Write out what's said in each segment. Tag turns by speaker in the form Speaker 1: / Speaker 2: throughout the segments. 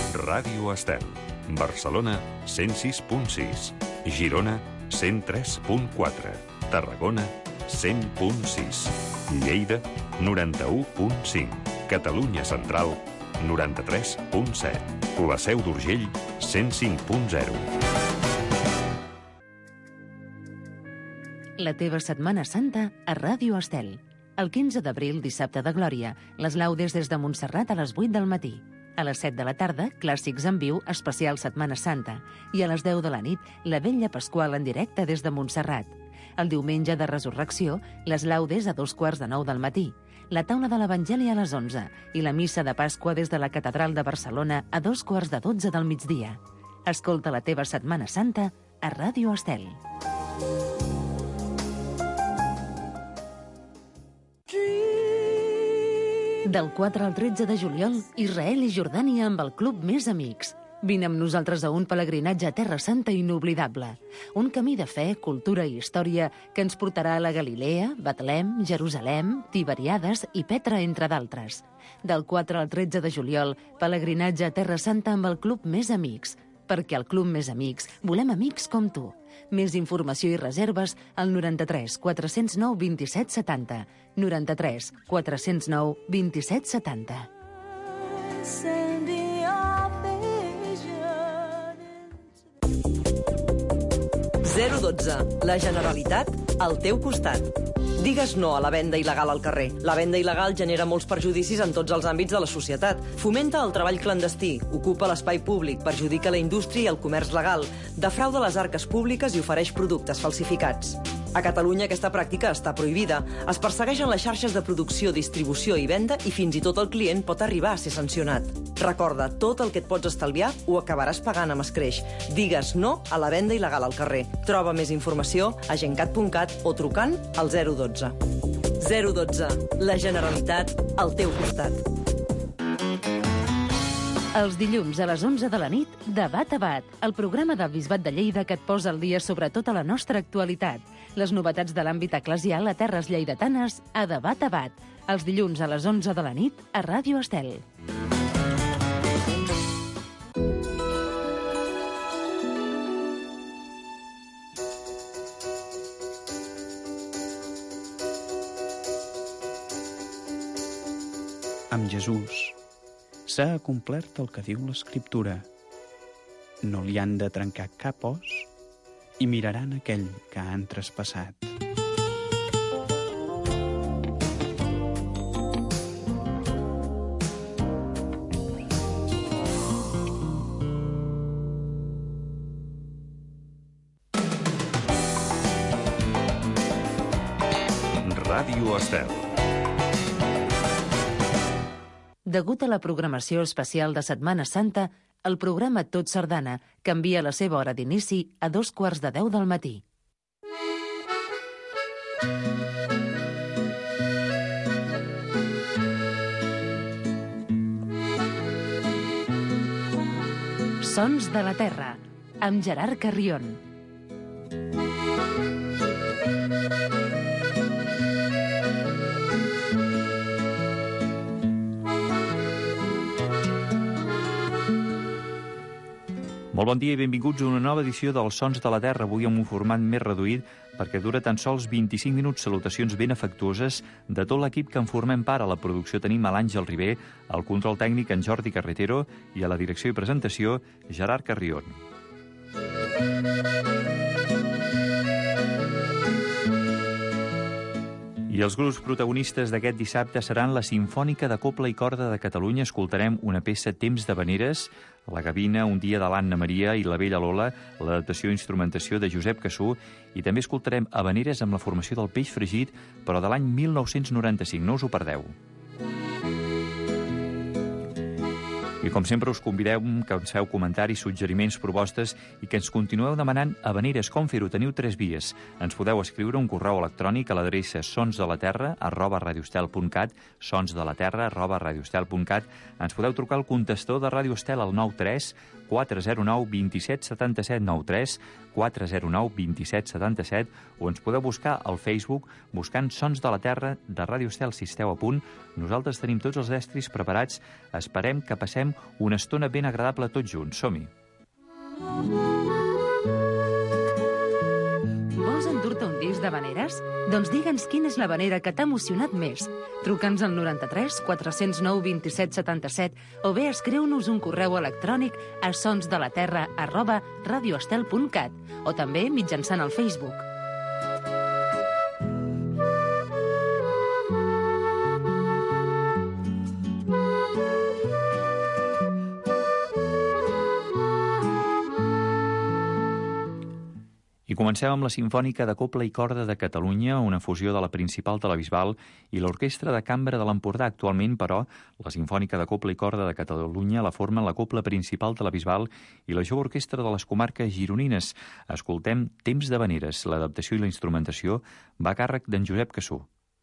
Speaker 1: Ràdio Estel. Barcelona, 106.6. Girona, 103.4. Tarragona, 100.6. Lleida, 91.5. Catalunya Central, 93.7. La Seu d'Urgell, 105.0.
Speaker 2: La teva Setmana Santa a Ràdio Estel. El 15 d'abril, dissabte de Glòria, les laudes des de Montserrat a les 8 del matí. A les 7 de la tarda, clàssics en viu, especial Setmana Santa. I a les 10 de la nit, la Vetlla Pasqual en directe des de Montserrat. El diumenge de Resurrecció, les laudes a 2:45 del matí. La taula de l'Evangeli a les 11 i la missa de Pasqua des de la Catedral de Barcelona a 2:45 del migdia. Escolta la teva Setmana Santa a Ràdio Estel. Del 4 al 13 de juliol, Israel i Jordània amb el Club Més Amics. Vine amb nosaltres a un pelegrinatge a Terra Santa inoblidable. Un camí de fe, cultura i història que ens portarà a la Galilea, Betlem, Jerusalem, Tiberiades i Petra, entre d'altres. Del 4 al 13 de juliol, pelegrinatge a Terra Santa amb el Club Més Amics. Perquè al Club Més Amics volem amics com tu. Més informació i reserves al 93 409 27 70. 93 409 27 70.
Speaker 3: 012. La Generalitat al teu costat. Digues no a la venda il·legal al carrer. La venda il·legal genera molts perjudicis en tots els àmbits de la societat. Fomenta el treball clandestí, ocupa l'espai públic, perjudica la indústria i el comerç legal, defrauda les arques públiques i ofereix productes falsificats. A Catalunya aquesta pràctica està prohibida. Es persegueixen les xarxes de producció, distribució i venda i fins i tot el client pot arribar a ser sancionat. Recorda, tot el que et pots estalviar ho acabaràs pagant amb escreix. Digues no a la venda il·legal al carrer. Troba més informació a gencat.cat o trucant al 012. 012. La Generalitat al teu costat.
Speaker 2: Els dilluns a les 11 de la nit, Debat a Bat, el programa del Bisbat de Lleida que et posa al dia sobre tota la nostra actualitat. Les novetats de l'àmbit eclesial a terres lleidatanes a Debat a Bat. Els dilluns a les 11 de la nit a Ràdio Estel.
Speaker 4: Amb Jesús s'ha acomplert el que diu l'Escriptura. No li han de trencar cap os i miraran aquell que han traspassat.
Speaker 1: Ràdio Estel.
Speaker 2: Degut a la programació especial de Setmana Santa, el programa Tot Sardana canvia la seva hora d'inici a 2:45 del matí. Sons de la Terra, amb Gerard Carrion.
Speaker 5: Molt bon dia i benvinguts a una nova edició dels Sons de la Terra, avui amb un format més reduït perquè dura tan sols 25 minuts. Salutacions ben afectuoses de tot l'equip que en formem part. A la producció tenim a l'Àngel Ribé, al control tècnic en Jordi Carretero i a la direcció i presentació Gerard Carrion. I els grups protagonistes d'aquest dissabte seran la Simfònica de Cobla i Corda de Catalunya. Escoltarem una peça Temps d'Havaneres, La Gavina, Un dia de l'Anna Maria i La Vella Lola, l'adaptació i instrumentació de Josep Cassú, i també escoltarem Havaneres amb la formació del Peix Fregit, però de l'any 1995. No us ho perdeu. I com sempre us convidem que ens feu comentaris, suggeriments, propostes i que ens continueu demanant havaneres. Com fer-ho? Teniu 3 vies. Ens podeu escriure un correu electrònic a l'adreça sonsdelaterra@radioestel.cat, sonsdelaterra@radioestel.cat. Ens podeu trucar al contestador de Ràdio Estel al 93 409 27 77, 93 409 27 77, o ens podeu buscar al Facebook buscant Sons de la Terra de Ràdio Estel. Si esteu a punt, nosaltres tenim tots els estris preparats. Esperem que passem passem una estona ben agradable tots junts. Som-hi!
Speaker 2: Vols endur-te un disc d'havaneres? Doncs digue'ns quina és l'havanera que t'ha emocionat més. Truca'ns al 93 409 27 77 o bé escriu-nos un correu electrònic a sonsdelaterra@radioestel.cat o també mitjançant el Facebook.
Speaker 5: I comencem amb la Simfònica de Cobla i Corda de Catalunya, una fusió de la Principal de la Bisbal i l'Orquestra de Cambra de l'Empordà. Actualment, però, la Simfònica de Cobla i Corda de Catalunya la formen la Cobla Principal de la Bisbal i la Jove Orquestra de les Comarques Gironines. Escoltem Temps d'havaneres. L'adaptació i la instrumentació va a càrrec d'en Josep Cassú.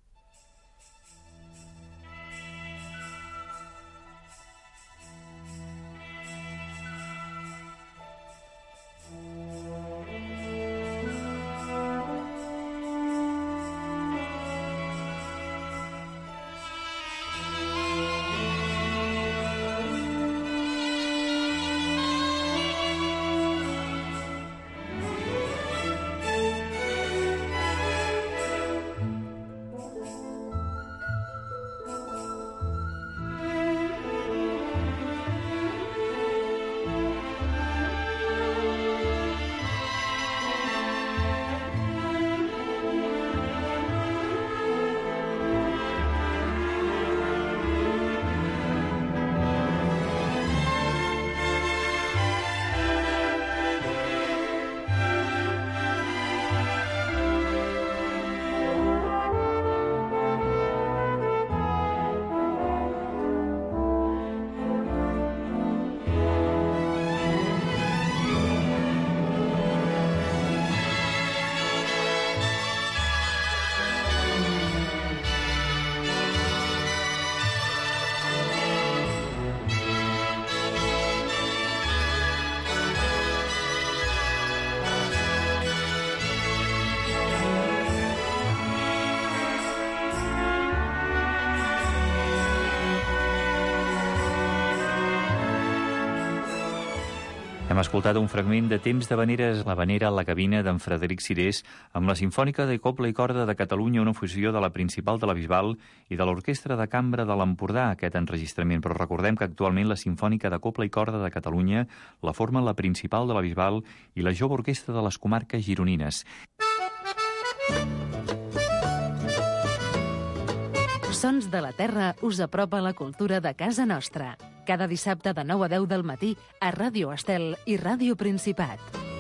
Speaker 5: Hem escoltat un fragment de Temps d'havaneres, l'havanera a la cabina d'en Frederic Cirés, amb la Simfònica de Cobla i Corda de Catalunya, una fusió de la Principal de la Bisbal i de l'Orquestra de Cambra de l'Empordà, aquest enregistrament. Però recordem que actualment la Simfònica de Cobla i Corda de Catalunya la formen la Principal de la Bisbal i la Jove Orquestra de les Comarques Gironines.
Speaker 2: Sons de la Terra us apropa la cultura de casa nostra. Cada dissabte de 9 a 10 del matí a Ràdio Estel i Ràdio Principat.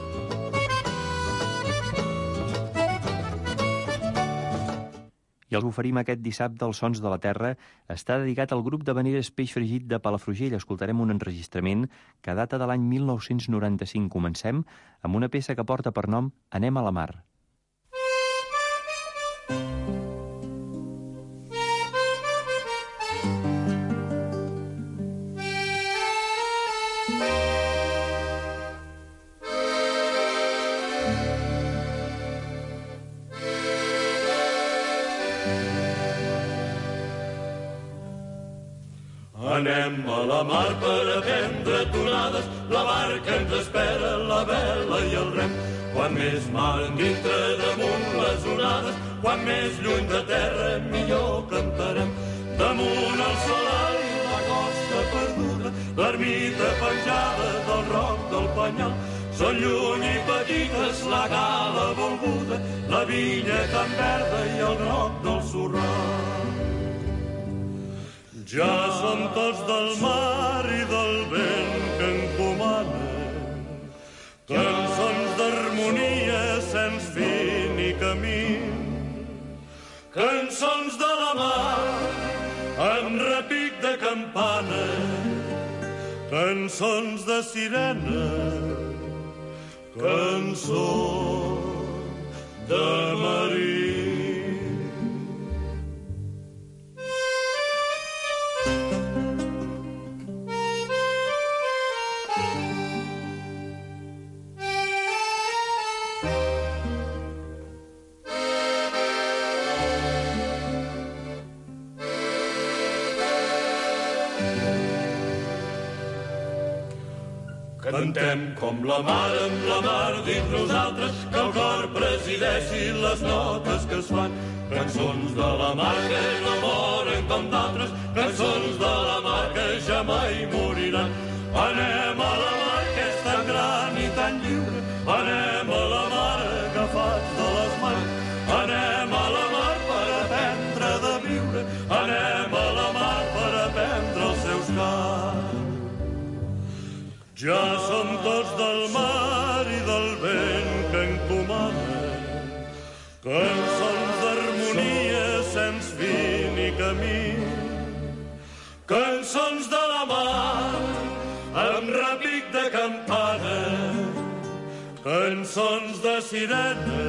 Speaker 5: I els oferim aquest dissabte els Sons de la Terra. Està dedicat al grup d'havaneres Peix Fregit de Palafrugell. Escoltarem un enregistrament que data de l'any 1995. Comencem amb una peça que porta per nom Anem a la mar.
Speaker 6: Anem a la mar per aprendre tonades, la barca ens espera, la vela i el rem. Quan més mar dintre damunt les onades, quan més lluny de terra millor cantarem. Damunt el solari, la costa perduda, l'ermita penjada del roc del Penyal. Són lluny i petites la cala volguda, la vinya tan verda i el roc del Sorral. Ja som tots del mar i del vent que encomanen, cançons d'harmonia sens fi ni camí, cançons de la mar amb repic de campana, cançons de sirena, cançons de marí. Cantem com la mar dins nosaltres, que el cor presideixi les notes que es fan. Cançons de la mar que no moren com d'altres, cançons de la mar que ja mai moriran. Anem a la mar que és tan gran i tan lliure, anem a la mar agafats de les mans. Anem a la mar per aprendre de viure, anem a la mar per aprendre els seus cants. Ja som tots del mar i del vent que encomana, cançons d'harmonia sens fi ni camí. Cançons de la mar amb repic de campana, cançons de sirena,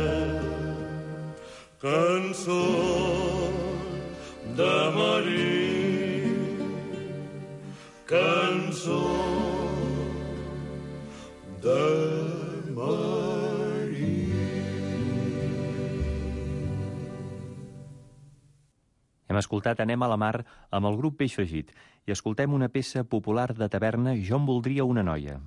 Speaker 6: cançons de marí, cançons de marí.
Speaker 5: Hem escoltat Anem a la mar amb el grup Peix Fregit i escoltem una peça popular de taverna, Jo en voldria una noia.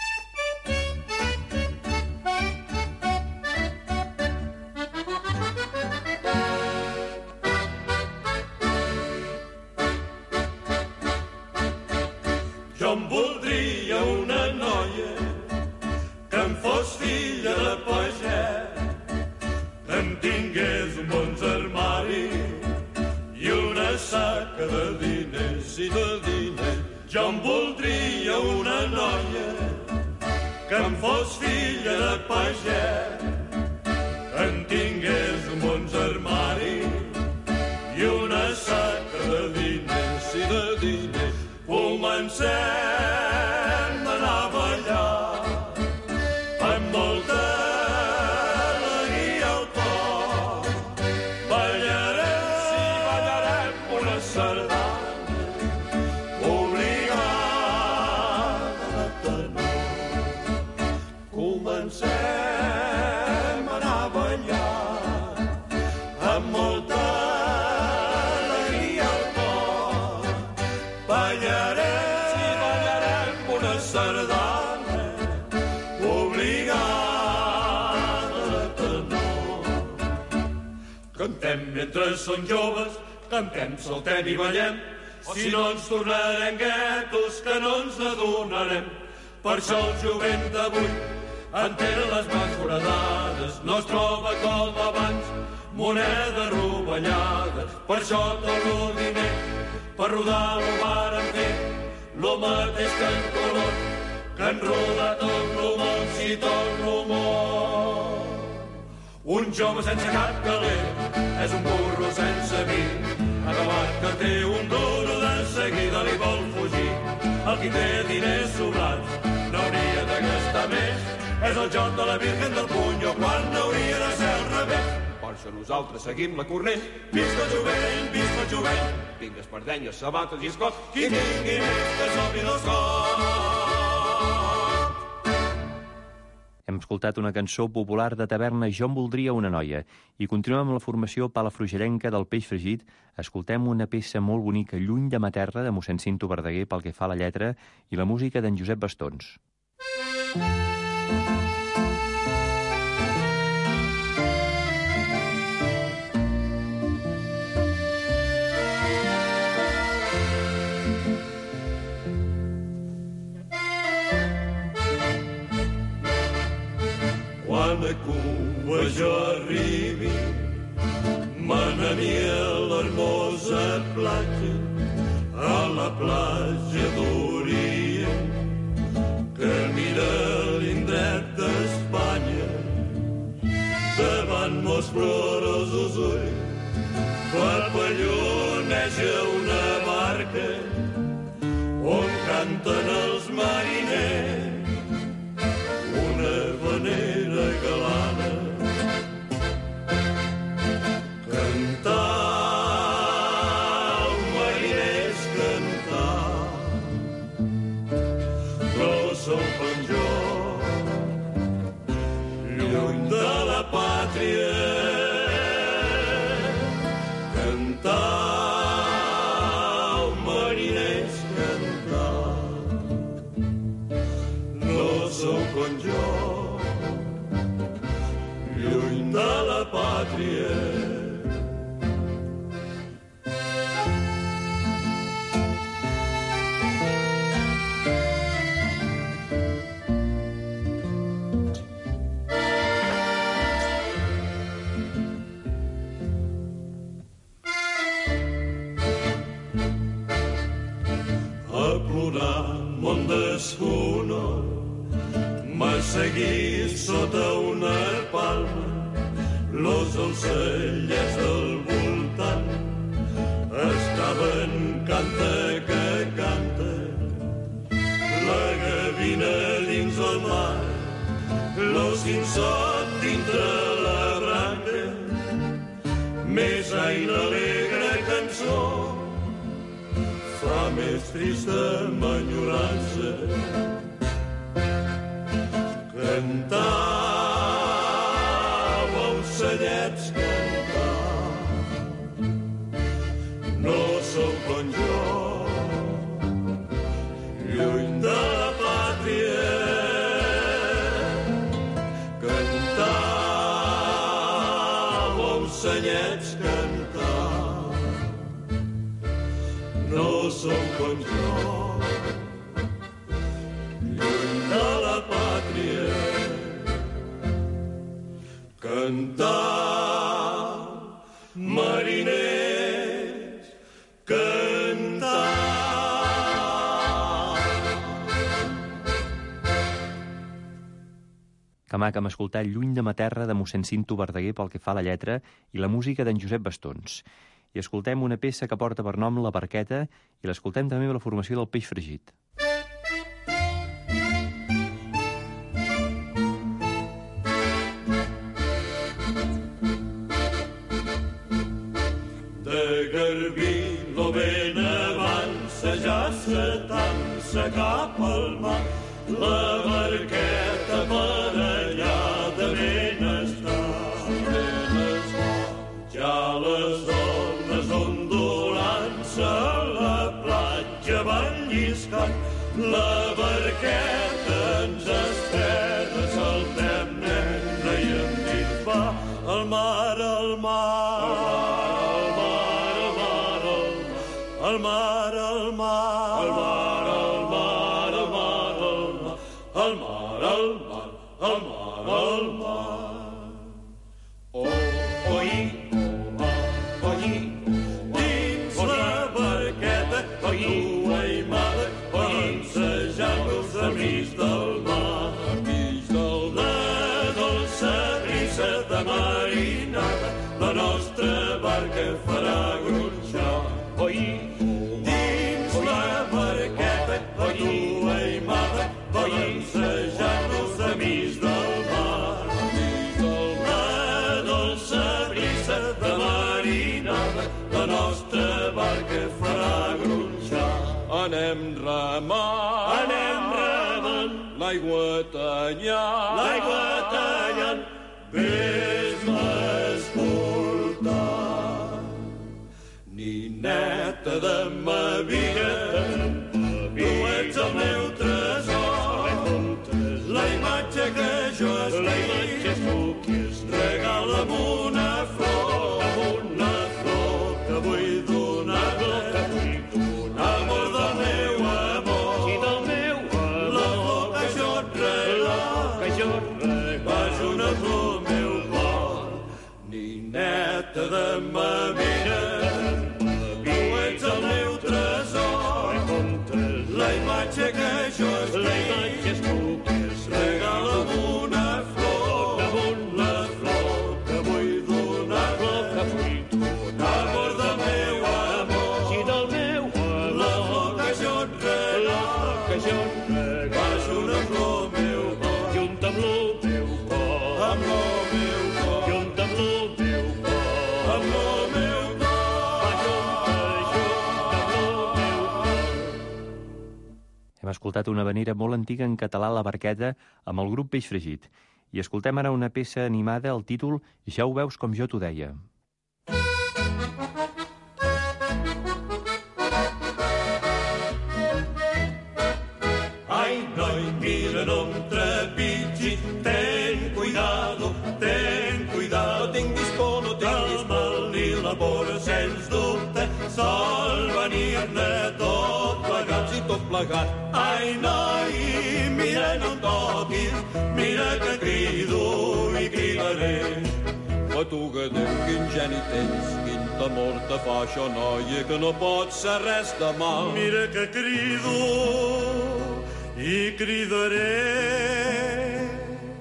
Speaker 6: Jo en voldria una noia que em fos filla de pagès, que em tingués un bon armari i una saca de diners i de diners. Jo en voldria una noia que em fos filla de pagès, que em tingués un bon armari i una saca de diners i de diners. Comencem a anar a ballar amb molta alegria al cor. Ballarem, sí, ballarem una sardana obligada de tenor. Comencem a anar a ballar amb molta alegria al cor. Ballarem, sí, ballarem una sardana obligada de tenor. Cantem mentre som joves, cantem, saltem i ballem, si no ens tornarem guetos que no ens adonarem. Per això el jovent d'avui entén les mans foradades, no es troba com abans moneda rovellada. Per això tot el diner per rodar lo varen fer, lo mateix que en color, que en roda tot lo món, si tot lo món. Un jove sense cap calent és un burro sense vi, acabat que té un duro de seguida li vol fugir. El qui té diners sobrats no hauria de gastar més, és el joc de la Virgen del Punyo quan hauria de ser al revés. Per això nosaltres seguim la corrent. Visca el jovent, visca el jovent, vinga espardenyes, sabates i escots, qui tingui més que s'obri dels cots.
Speaker 5: Hem escoltat una cançó popular de taverna, Jo en voldria una noia, i continuem amb la formació palafrugellenca del Peix Fregit. Escoltem una peça molt bonica, Lluny de ma terra, de mossèn Cinto Verdaguer, pel que fa a la lletra, i la música d'en Josep Bastons.
Speaker 6: Quan a Cuba jo arribi, me n'aniré a l'hermosa platja, a la platja d'Orient, que mira l'indret d'Espanya. Davant mos plorosos ulls, papalloneja una barca, on canten els mariners una vanera galana. Cantar, mariners, cantar, no som penjor, lluny de la pàtria. Cantar, mariners, cantar, no sou com jo, lluny de la pàtria. Món deshonor m'ha seguit sota una palma, los ocellets del voltant estaven canta que canta, la gavina dins el mar, l'ocinçot dintre la branca, més aire alegre cançó fa més trista m'enyorança. Cantau, ocellets, cantau, no sou com jo, lluny de la pàtria. Cantau, ocellets, cantau, no sou com jo, lluny de la pàtria. Cantar, mariners, cantar.
Speaker 5: Que maca hem escoltat Lluny de ma terra de mossèn Cinto Verdaguer pel que fa a la lletra i la música d'en Josep Bastons. I escoltem una peça que porta per nom La Barqueta i l'escoltem també amb la formació del Peix Fregit.
Speaker 6: De Garbí lo ben avança, ja s'atança cap al mar, la barqueta per allà de benestar. Ja les ones ondulant-se a la platja van lliscant, la barqueta ens estrena, saltem negre i endins va al mar, al mar, al mar, al mar, al mar, al mar, al mar, al mar, al mar, al mar, al mar, al mar, al mar. Oh, oi, dins la barqueta, oi, aimada, passejant-nos a mig del mar. La dolça brisa de marinada, la nostra barca farà gronxar. Oi, dins la barqueta, oi, aimada, passejant-nos a mig del mar. La dolça brisa de marinada, la nostra barca farà gronxar. Anem remant, l'aigua tallant, vés-me escoltar. Nineta de ma vida, tu ets el meu tresor, la imatge que jo estic, regala'm una flor que vull donar-te, amor del meu amor, la flor que jo et regalo, vas una flor meu cor. Nineta de ma vida, tu ets el meu tresor, la imatge que jo estic, regala'm una flor, la flor que vull donar-te, amor del meu amor, la flor que jo et regalo, vas una flor meu cor, junt amb lo meu cor, amb lo meu cor, junt amb lo meu cor, amb lo meu cor, junt amb lo meu cor.
Speaker 5: Hem escoltat una havanera molt antiga en català, La Barqueta, amb el grup Peix Fregit. I escoltem ara una peça animada, el títol Ja ho veus com jo t'ho deia.
Speaker 6: Ai, noi, mira, no em trepitgis, ten cuidado, no tinguis por, no tinguis por. El mal ni la por, sens dubte, sol venir-ne tot plegat,
Speaker 7: si tot plegat.
Speaker 6: Ai, noi, mira, no em toquis, mira que crido i cridaré.
Speaker 7: Patuga, Déu, quin geni tens, quin temor te fa això, noia, que no pot ser res de mal.
Speaker 6: Mira que crido i cridaré.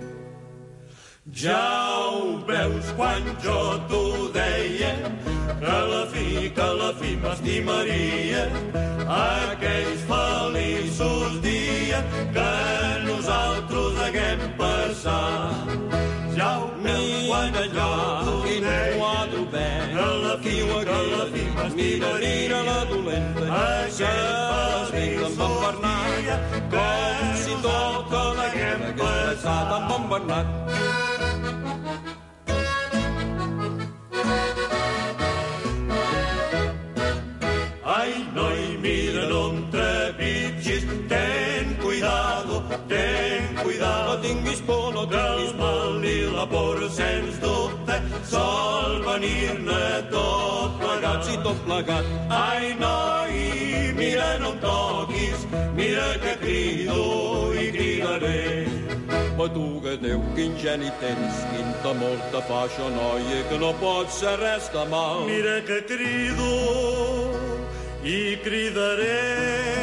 Speaker 6: Ja ho veus quan jo t'ho deia, que la fi m'estimaria, aquells feliços dies que nosaltres haguem passat. Ja ho veus quan jo t'ho deia, que la fi m'estimaria,
Speaker 7: la dolenta,
Speaker 6: aquells feliços dies que nosaltres haguem passat.
Speaker 7: Amb en Bernat.
Speaker 6: Ai, noi, mira, no em trepitgis, ten cuidado,
Speaker 7: no tinguis por, no tinguis
Speaker 6: del mal ni la por, sens dubte, sol venir-ne tot plegat,
Speaker 7: si tot plegat.
Speaker 6: Ai, noi, mira, no em toquis, mira que crido i cridaré.
Speaker 7: Patuga, Déu, quin geni tens, quin temor te fa això, noia, que no pot ser res de mal.
Speaker 6: Mira que crido i cridaré.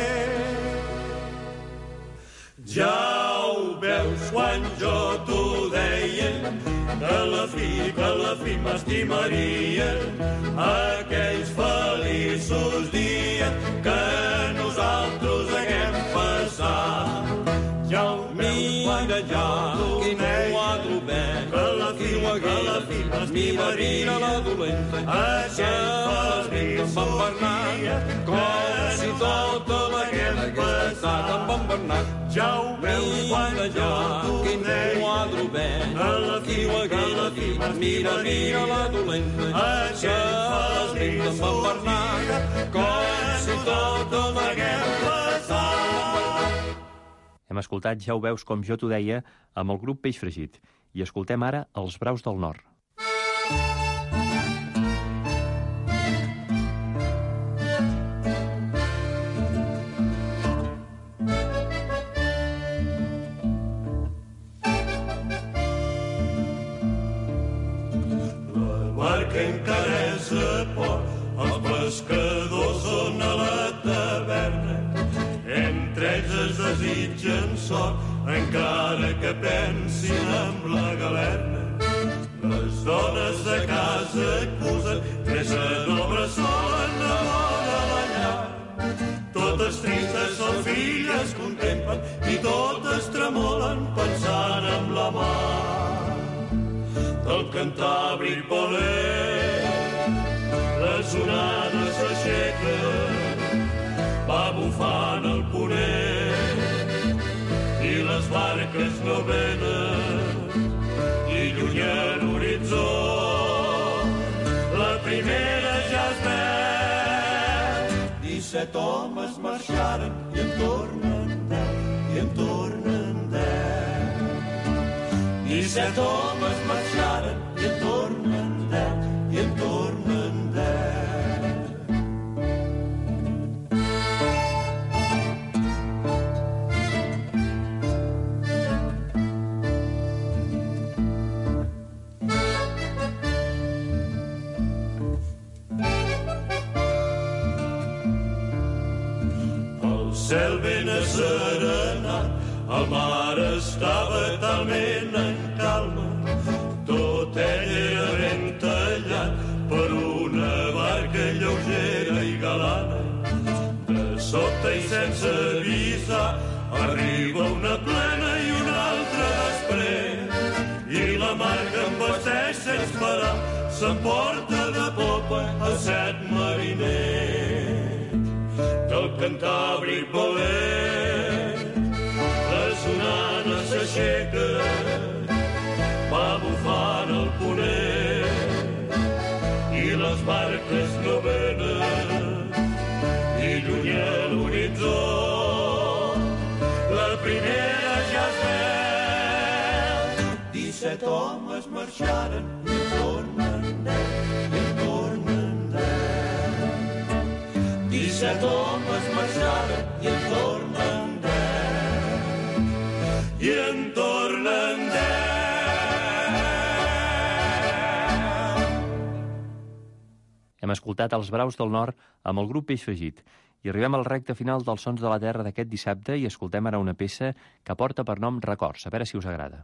Speaker 6: Ja ho veus quan jo t'ho deia, que la fi m'estimaria, aquells feliços dies que nosaltres haguem passat. Ja ho veus quan jo t'ho deia, que la fi m'estimaria,
Speaker 7: la dolenta,
Speaker 6: aquells feliços dies que
Speaker 7: si tota
Speaker 6: haguem passat.
Speaker 7: Amb en Bernat.
Speaker 6: Ja ho veus quan jo t'ho deia, que la fi m'estimaria,
Speaker 7: la dolenta,
Speaker 6: aquells feliços dies que nosaltres haguem passat.
Speaker 5: Hem escoltat Ja ho veus com jo t'ho deia amb el grup Peix Fregit i escoltem ara Els Braus del Nord.
Speaker 6: Que encara és a port, els pescadors són a la taverna. Entre ells es desitgen sort, encara que pensin amb la galerna. Les dones de casa acusen, creixen obres solen a vora la llar. Totes tristes són filles, contemplen, i totes tremolen pensant en la mar. Del Cantàbric voler, les onades s'aixequen, va bufant el ponent, i les barques no venen, i lluny a l'horitzó, la primera ja es veu. 17 homes marxaren i en tornen 10, i en tornen 10. 17 homes marxaren i en tornen 10, i en tornen 10. El cel ben asserenat, el mar estava talment en calma, tot ell era ben tallat per una barca lleugera i galana. De sobte i sense avisar arriba una plena i una altra després, i la mar que embasteix sense parar s'emporta de popa a 7 mariners. Del Cantàbric voler, les onades s'aixequen, va bufant el ponent, i les barques no venen, i lluny a l'horitzó, la primera 17 homes marxaren i en tornen 10, i en tornen 10. 17 homes marxaren i en tornen 10, i en tornen 10.
Speaker 5: Hem escoltat Els Braus del Nord amb el grup Peix Fregit i arribem al recte final dels Sons de la Terra d'aquest dissabte i escoltem ara una peça que porta per nom Records, a veure si us agrada.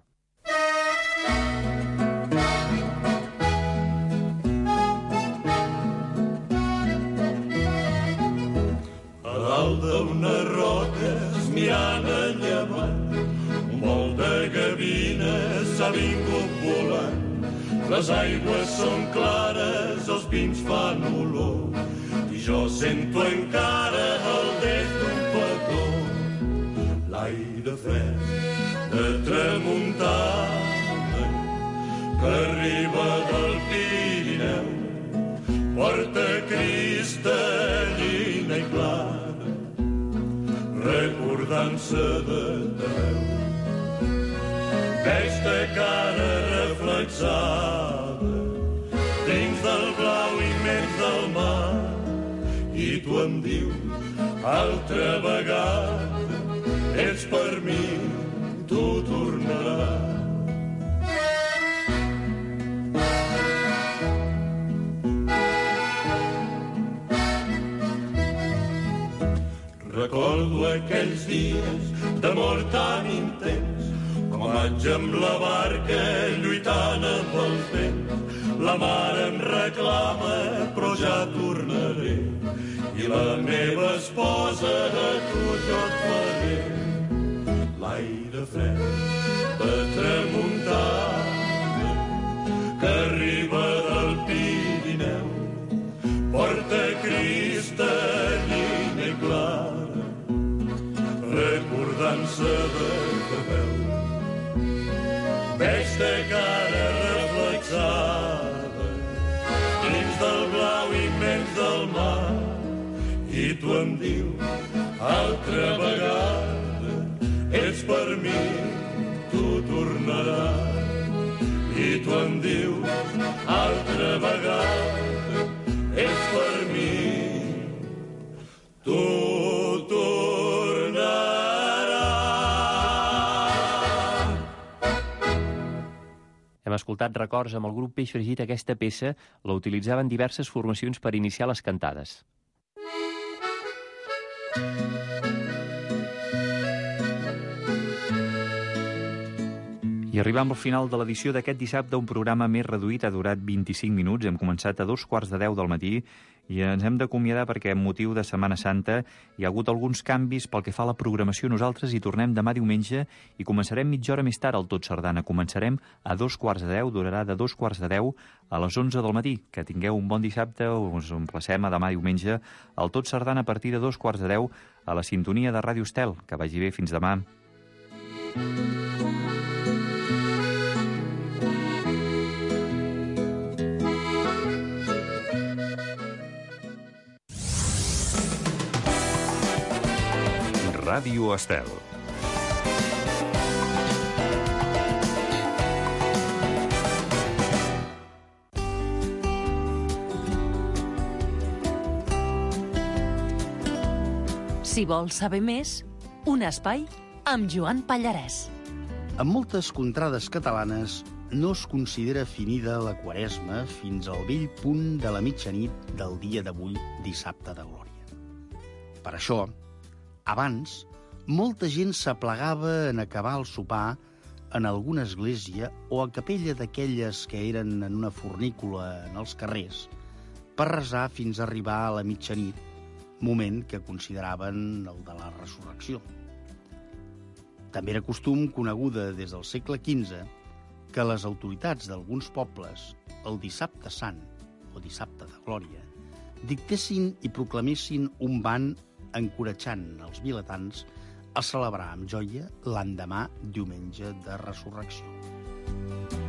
Speaker 6: A dalt d'unes roques mirant a llevant, un vol de gavina s'ha vingut volant. Les aigües són clares, els pins fan olor, i jo sento encara el dent d'un petó. L'aire fred de tramuntana que arriba del Pirineu porta cristal·lina i clara, recordant-se de teu. Veig ta cara reflexada dins del blau immens del mar, i tu em dius altra vegada, ets per mi, tu tornaràs. Recordo aquells dies d'amor tan intens, com vaig amb la barca lluitant amb els vents. La mar em reclama, però ja tornaré, i la meva esposa a tu jo et faré. L'aire fred de tramuntana que arriba del Pirineu porta cristal·lina i clara, recordant-se de que veu. Veig ta cara reflexada dins del blau immens del mar, i tu em dius altra vegada, ets per mi, tu tornaràs. I tu em dius altra vegada, ets per mi, tu tornaràs.
Speaker 5: Hem escoltat Records amb el grup Peix Fregit. Aquesta peça la utilitzaven diverses formacions per iniciar les cantades. I arribam al final de l'edició d'aquest dissabte, un programa més reduït, ha durat 25 minuts. Hem començat a 2:45 del matí i ens hem d'acomiadar perquè, amb motiu de Setmana Santa, hi ha hagut alguns canvis pel que fa a la programació. Nosaltres hi tornem demà diumenge i començarem mitja hora més tard al Tot Sardana. Començarem a 2:45, durarà de 2:45 a les 11 del matí. Que tingueu un bon dissabte, us emplacem a demà diumenge al Tot Sardana a partir de 2:45 a la sintonia de Ràdio Estel. Que vagi bé, fins demà.
Speaker 1: Ràdio Estel.
Speaker 2: Si vols saber més, un espai amb Joan Pallarès.
Speaker 8: En moltes contrades catalanes no es considera finida la Quaresma fins al vell punt de la mitjanit del dia d'avui, dissabte de Glòria. Per això, abans, molta gent s'aplegava en acabar el sopar en alguna església o a capella d'aquelles que eren en una fornícula en els carrers per resar fins a arribar a la mitjanit, moment que consideraven el de la resurrecció. També era costum, coneguda des del segle XV, que les autoritats d'alguns pobles, el dissabte sant o dissabte de Glòria, dictessin i proclamessin un ban encoratjant els vilatans a celebrar amb joia l'endemà diumenge de resurrecció.